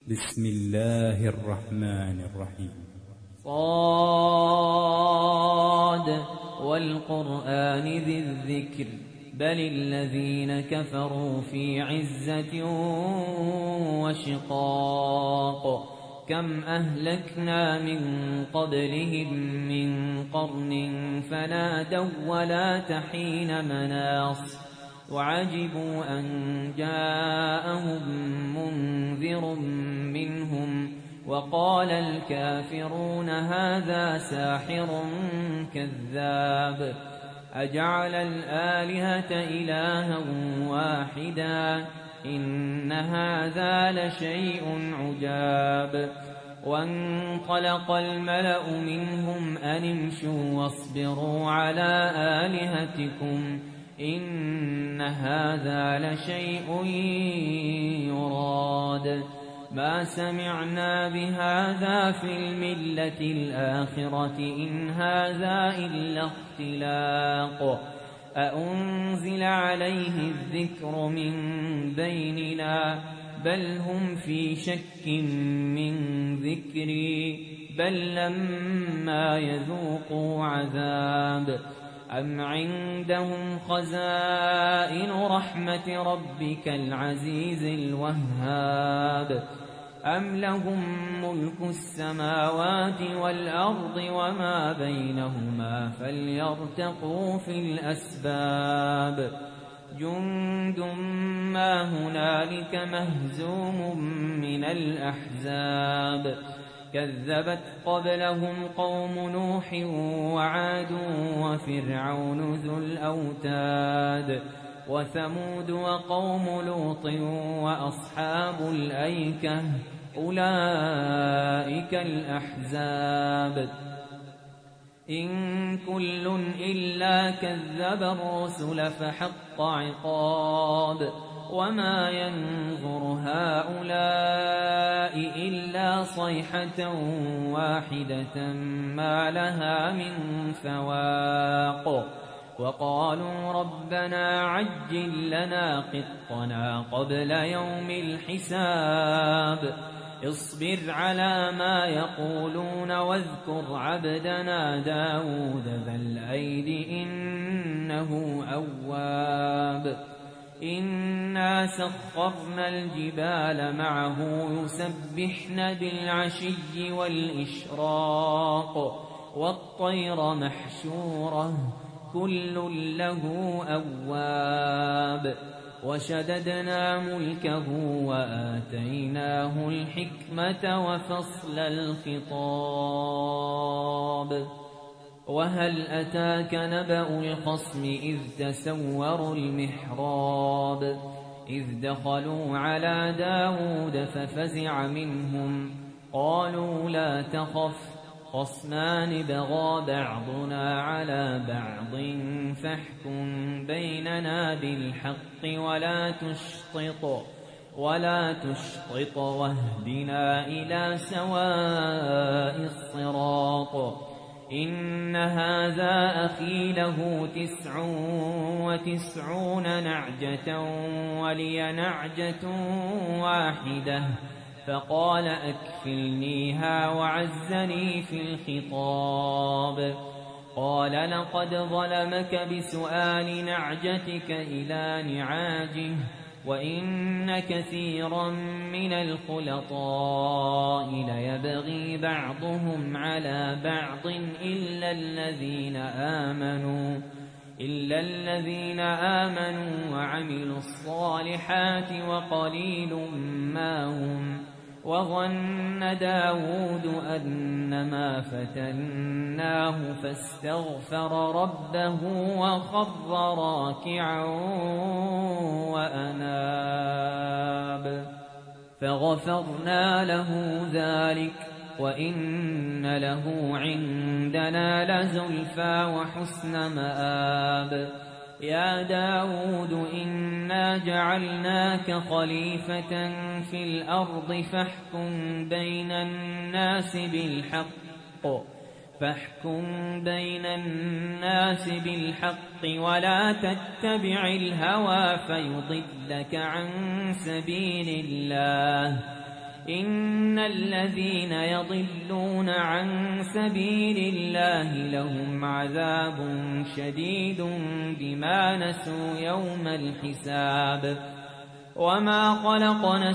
بسم الله الرحمن الرحيم. صاد والقرآن ذي الذكر بل الذين كفروا في عزة وشقاق كم أهلكنا من قبلهم من قرن فنادوا ولا تحين مناص وعجبوا أن جاءهم منذر منهم وقال الكافرون هذا ساحر كذاب أجعل الآلهة إلها واحدا إن هذا لشيء عجاب وانطلق الملأ منهم أن امشوا واصبروا على آلهتكم إن هذا لشيء يراد ما سمعنا بهذا في الملة الآخرة إن هذا إلا اختلاق أأنزل عليه الذكر من بيننا بل هم في شك من ذكري بل لما يذوقوا عذاب أم عندهم خزائن رحمة ربك العزيز الوهاب أم لهم ملك السماوات والأرض وما بينهما فليرتقوا في الأسباب جند ما هنالك مهزوم من الأحزاب كذبت قبلهم قوم نوح وعاد وفرعون ذو الأوتاد وثمود وقوم لوط وأصحاب الأيكة أولئك الأحزاب إن كل إلا كذب الرسل فحق عقاب وما ينظر هؤلاء إلا صيحة واحدة ما لها من فواق وقالوا ربنا عجل لنا قطنا قبل يوم الحساب اصبر على ما يقولون واذكر عبدنا داود ذا الأيد إنه أواب إنا سخرنا الجبال معه يسبحن بالعشي والإشراق والطير محشورة كل له أواب وشددنا ملكه وآتيناه الحكمة وفصل الخطاب وهل أتاك نبأ الخصم إذ تسوروا المحراب إذ دخلوا على داود ففزع منهم قالوا لا تخف خصمان بغى بعضنا على بعض فاحكم بيننا بالحق ولا تشطط واهدنا إلى سواء الصراط إن هذا أخي له 99 نعجة ولي نعجة واحدة فقال أكفلنيها وعزني في الخطاب قال لقد ظلمك بسؤال نعجتك إلى نعاجه وإن كثيرا من الخلطاء ليبغي بعضهم على بعض إلا الذين آمنوا وعملوا الصالحات وقليل ما هم وظن داود أنما فتناه فاستغفر ربه وخر راكعا وأناب فغفرنا له ذلك وإن له عندنا لزلفى وحسن مآب يا داود إنا جعلناك خليفة في الأرض فاحكم بين الناس بالحق ولا تتبع الهوى فيضلك عن سبيل الله إن الذين يضلون عن سبيل الله لهم عذاب شديد بما نسوا يوم الحساب وما خلقنا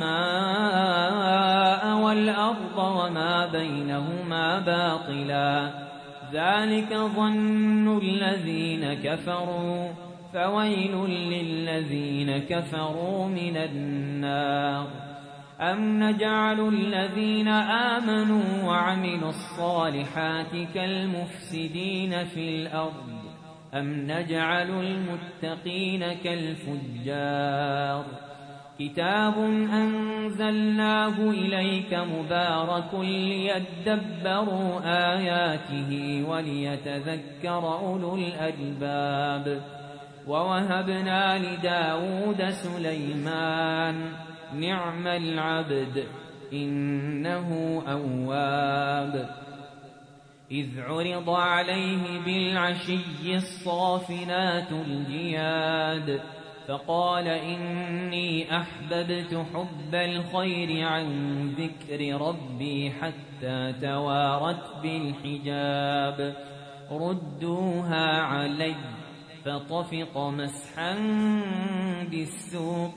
السماء والأرض وما بينهما باطلا ذلك ظن الذين كفروا فويل للذين كفروا من النار أم نجعل الذين آمنوا وعملوا الصالحات كالمفسدين في الأرض أم نجعل المتقين كالفجار كتاب أنزلناه إليك مبارك ليدبروا آياته وليتذكر أولو الألباب ووهبنا لداود سليمان نعم العبد إنه أواب إذ عرض عليه بالعشي الصافنات الجياد فقال إني أحببت حب الخير عن ذكر ربي حتى توارت بالحجاب ردوها علي فطفق مسحا بالسوق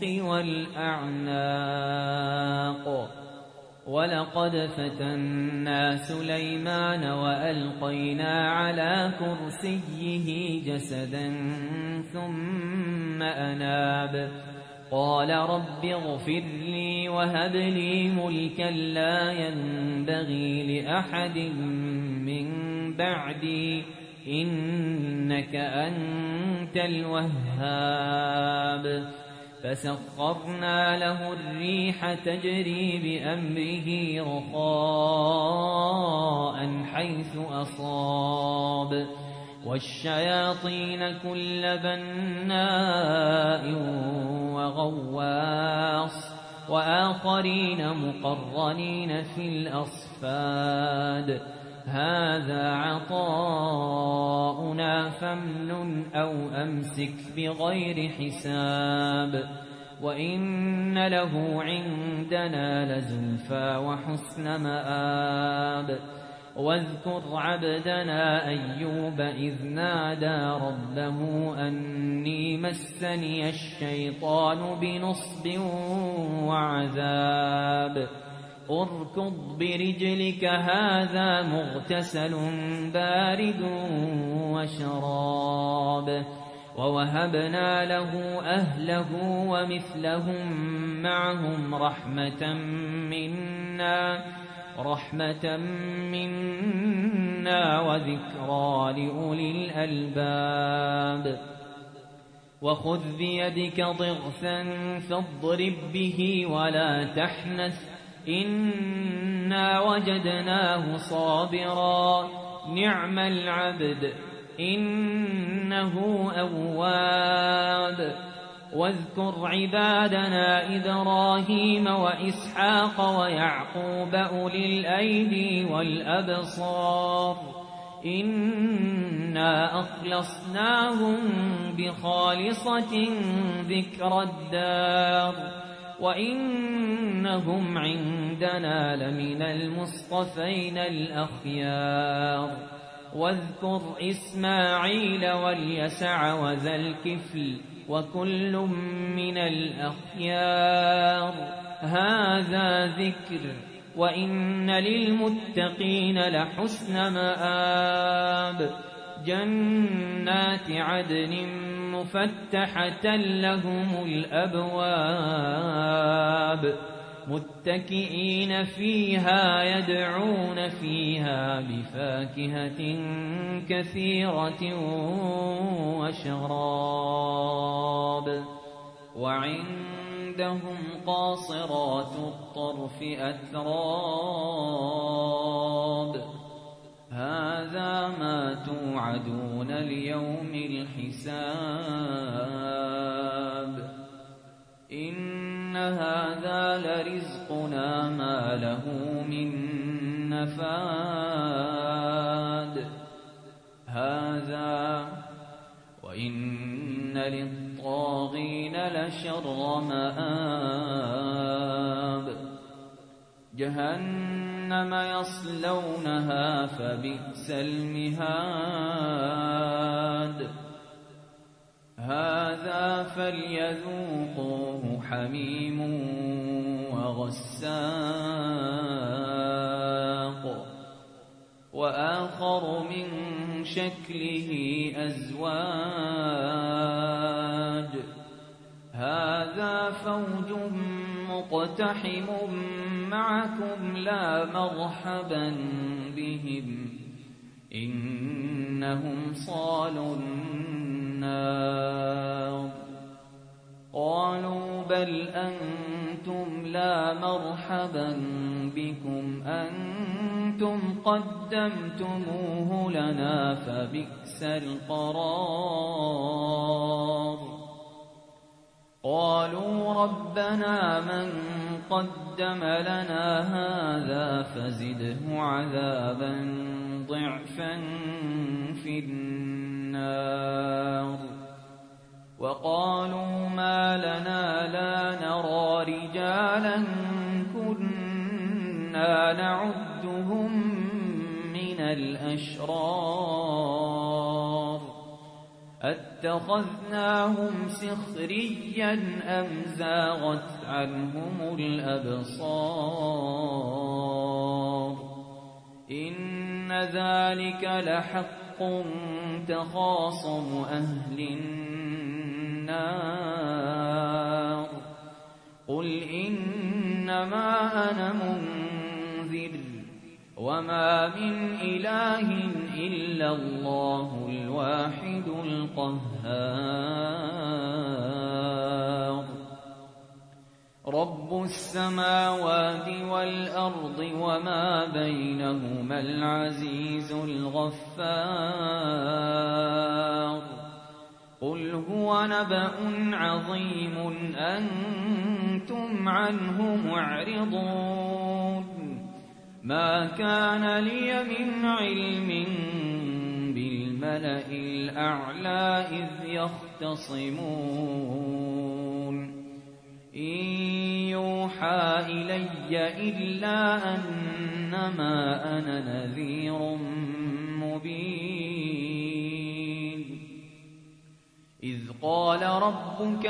والأعناق ولقد فتنا سليمان وألقينا على كرسيه جسدا ثم أناب قال رب اغفر لي وهب لي ملكا لا ينبغي لأحد من بعدي إنك أنت الوهاب فسخرنا له الريح تجري بأمره رخاء حيث أصاب والشياطين كل بناء وغواص وآخرين مقرنين في الأصفاد هذا عطاؤنا فامنن أو أمسك بغير حساب وإن له عندنا لزلفى وحسن مآب واذكر عبدنا أيوب إذ نادى ربه أني مسني الشيطان بنصب وعذاب اركض برجلك هذا مغتسل بارد وشراب ووهبنا له أهله ومثلهم معهم رحمة منا وذكرى لأولي الألباب وخذ بيدك ضغثا فاضرب به ولا تحنث إنا وجدناه صابرا نعم العبد إنه أواب واذكر عبادنا إبراهيم وإسحاق ويعقوب أولي الأيدي والأبصار إنا أخلصناهم بخالصة ذكر الدار وإنهم عندنا لمن المصطفين الأخيار واذكر إسماعيل واليسع وذا الكفل وكل من الأخيار هذا ذكر وإن للمتقين لحسن مآب جنات عدن مفتحة لهم الأبواب متكئين فيها يدعون فيها بفاكهة كثيرة وشراب وعندهم قاصرات الطرف أتراب هذا ما توعدون ليوم الحساب إن هذا لرزقنا ما له من نفاد هذا وإن للطاغين لشر مآب جهنم يصلونها فبئس المهاد هذا فليذوقوه حميم وغساق وآخر من شكله أزواج هذا فوج مقتحم معكم لا مرحبا بهم إنهم صالوا النار قالوا بل أنتم لا مرحبا بكم أنتم قدمتموه لنا فبئس القرار قالوا ربنا من قدم لنا هذا فزده عذابا ضعفا في النار وقالوا ما لنا لا نرى رجالا كنا نعدهم من الأشرار أتخذناهم سخريا أم زاغت عنهم الأبصار إن ذلك لحق تخاصم أهل النار قل إنما أنا منذر وما من إله إلا الله الواحد القهار رب السماوات والأرض وما بينهما العزيز الغفار قل هو نبأ عظيم أنتم عنه معرضون ما كان لي من علم بالملأ الأعلى إذ يختصمون إن يوحى إلي إلا أنما أنا نذير مبين إذ قال ربك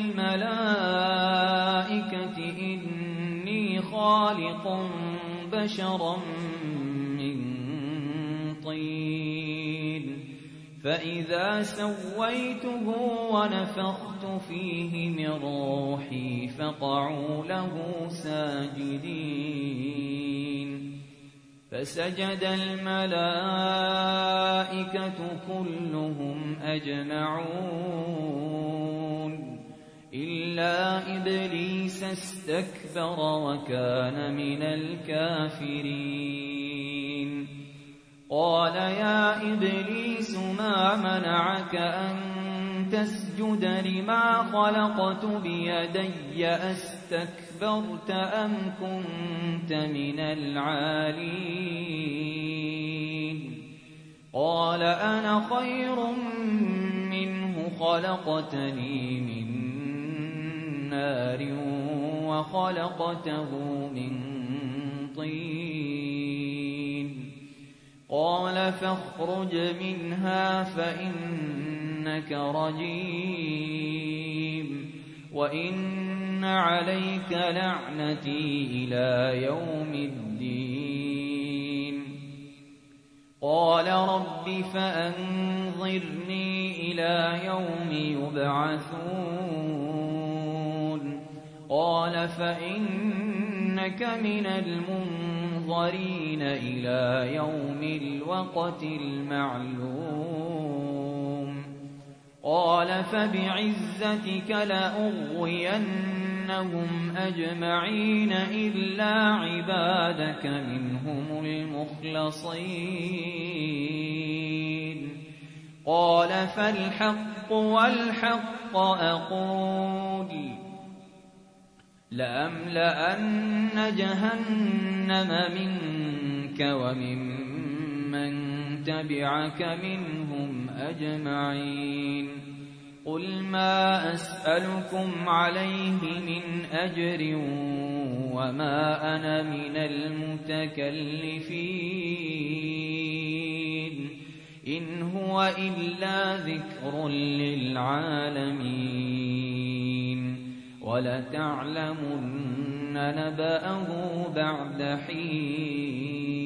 للملائكة إني خالق بشرا من طين فإذا سويته ونفخت فيه من روحي فقعوا له ساجدين فسجد الملائكة كلهم أجمعون إلا إبليس استكبر وكان من الكافرين قال يا إبليس ما منعك أن تسجد لما خلقت بيدي أستكبرت أم كنت من العالين قال أنا خير منه خلقتني من نار وخلقته من طين قال فاخرج منها فإنك رجيم وإن عليك لعنتي إلى يوم الدين قال رب فأنظرني إلى يوم يبعثون قال فإنك من المنظرين إلى يوم الوقت المعلوم قال فبعزتك لأغوينهم أجمعين إلا عبادك منهم المخلصين قال فالحق والحق أقول لأملأن جهنم منك وممن تبعك منهم أجمعين قل ما أسألكم عليه من أجر وما أنا من المتكلفين إن هو إلا ذكر للعالمين ولتعلمن نبأه بعد حين